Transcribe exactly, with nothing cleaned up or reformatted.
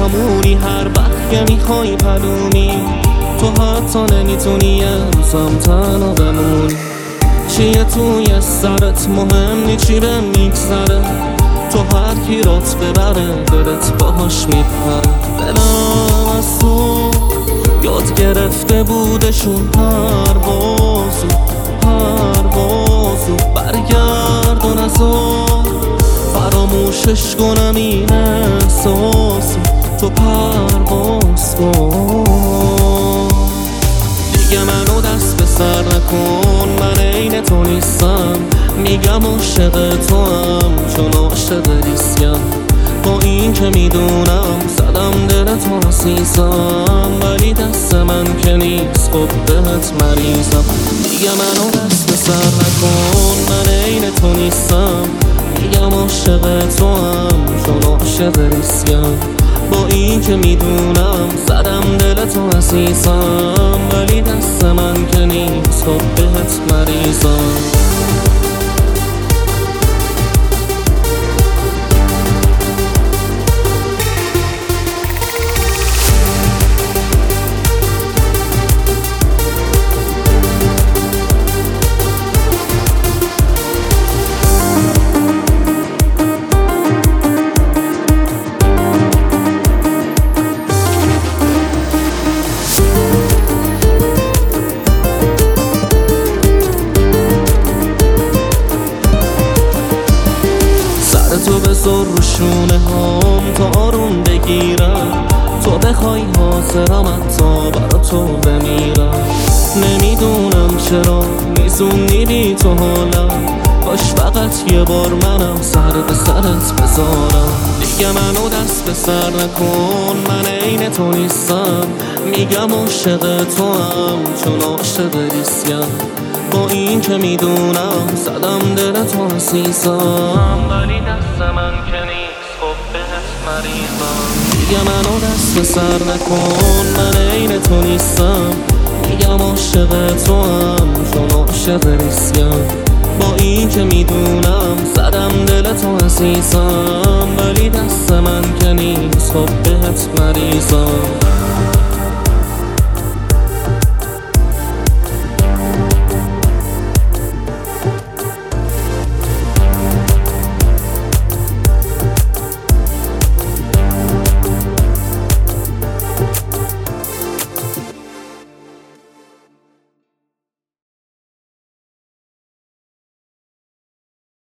همونی هر وقت که میخوای پلونی، تو حتی نمیتونی یه روزم تنها بمونی. چیه توی سرت مهم نی چی به میگذره، تو هر کی رات ببره دلت باهاش میپره. دلم از تو یاد گرفته بودشون هر بازو هر بازو برگردون ازار، فراموشش کنم این احساسو، تو پرواز کن. دیگه منو دست به سر نکن، من عین تو نیستم. میگم عاشق تو هم چون عاشق ریسیم، با این که میدونم زدم دل تو عزیزم، ولی دست من که نیست خب بهت مریضم. دیگه منو دست به سر نکن، من عین تو نیستم. میگم عاشق تو هم چون عاشق ریسیم، با این که میدونم زدم دل تو عزیزم، ولی دست من که نیست خب بهت مریضم. تو بذار رو شونه هام تا آروم بگیرم، تو بخوای حاضرم حتی برا تو بمیرم. نمیدونم چرا میزونی بی تو حالم، کاش فقط یه بار منم سر به سرت بذارم. دیگه منو دست به سر نکن، من عین تو نیستم. میگم عاشق تو هم چون عاشق ریسیم، با این که میدونم زدم دل تو عزیزم، ولی دست من که نیست خب بهت مریضم. دیگه منو دست به سر نکن، من عین تو نیستم. میگم عاشق تو هم چون عاشق ریسیم، با این که میدونم زدم دل تو عزیزم، ولی دست من که نیست خب بهت مریضم.